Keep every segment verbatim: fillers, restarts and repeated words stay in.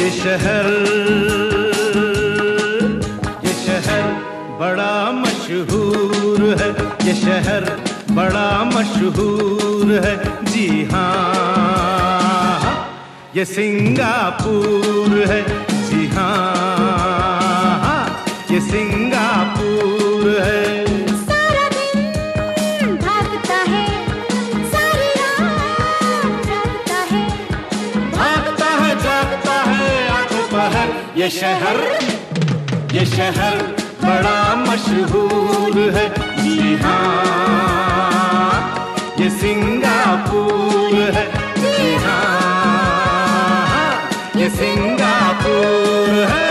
ये शहर ये शहर बड़ा मशहूर है, ये शहर बड़ा मशहूर है। जी हाँ, ये सिंगापुर है। जी हाँ, ये सिंगापुर है। सारा दिन भागता है, सारी रात जागता है, भागता है जागता है आंखों पहर। ये शहर ये शहर बड़ा मशहूर है। जी हाँ, ये सिंगापुर है। जी हाँ, ये सिंगापुर है।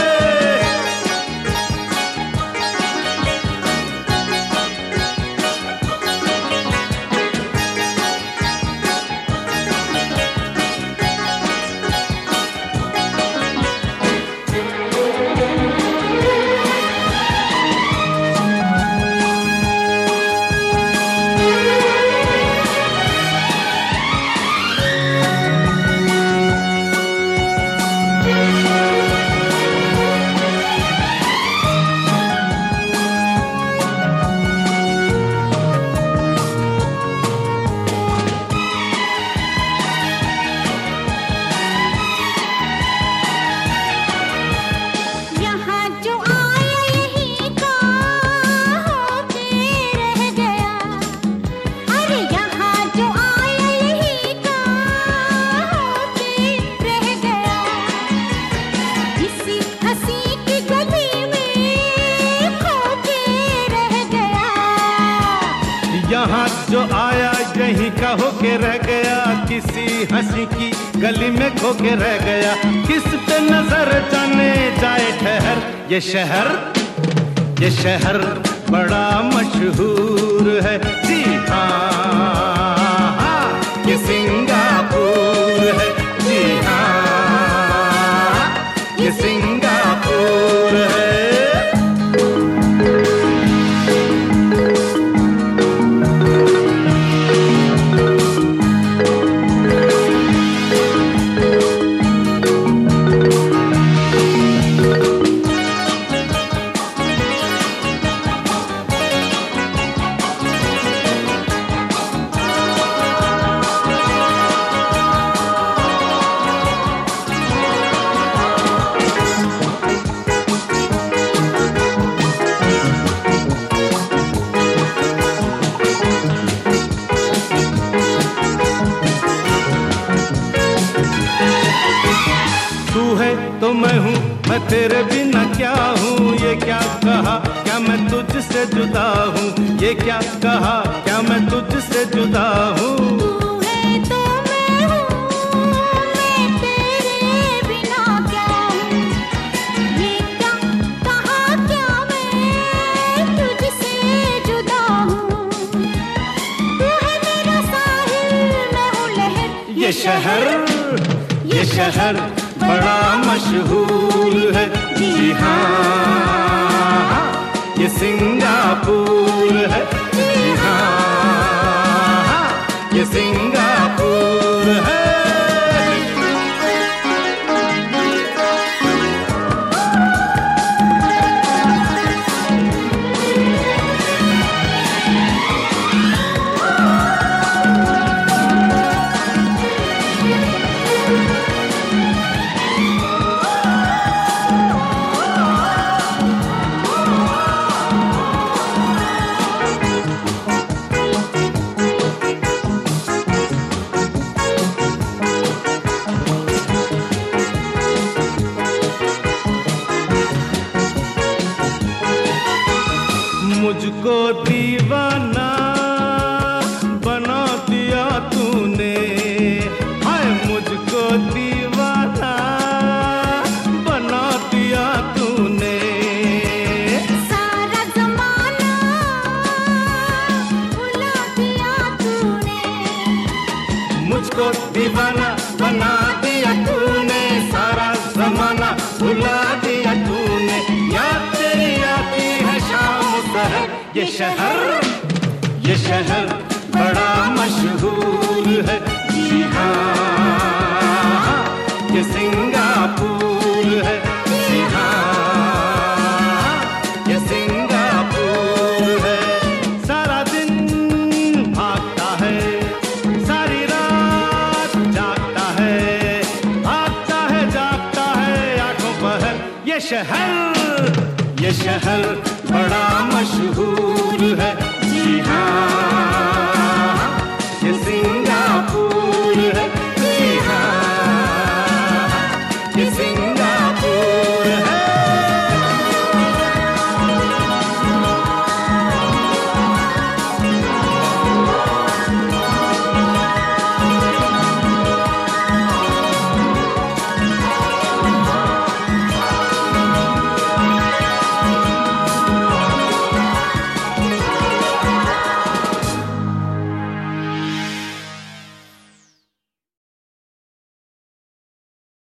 यहाँ जो आया यहीं का होके रह गया, किसी हंसी की गली में खो के रह गया। किस पे नजर जाने जाए ठहर। ये शहर ये शहर बड़ा मशहूर है। जी हाँ, ये सिंगापुर है। जी हाँ, ये सिंगापुर है। तू है तो मैं हूँ, मैं तेरे बिना क्या हूँ। ये क्या कहा, क्या मैं तुझसे जुदा हूँ। ये क्या कहा, क्या मैं तुझसे जुदा हूँ। तू है तो मैं हूँ, मैं तेरे बिना क्या हूँ। ये क्या कहा, क्या मैं तुझसे जुदा हूँ। तू है मेरा साहिल, मैं हूँ लहर। ये शहर ये शहर बड़ा मशहूर है। जी हाँ, ये सिंगापुर है। जी हाँ, ये सिंगापुर है। मुझको दीवाना बना दिया तूने। हाय मुझको दीवाना बना दिया तूने। सारा ज़माना भुला दिया तूने। मुझको दीवाना बना दिया तूने। सारा ज़माना भुला दिया तूने। याद तेरी आती है शाम सहर। ये शहर ये शहर बड़ा मशहूर है। जी हाँ, ये सिंगापुर है। जी हाँ, ये सिंगापुर है। सारा दिन भागता है, सारी रात जागता है, आता है जागता है आंखों पर। ये शहर, ये शहर बड़ा मशहूर है। जी हाँ।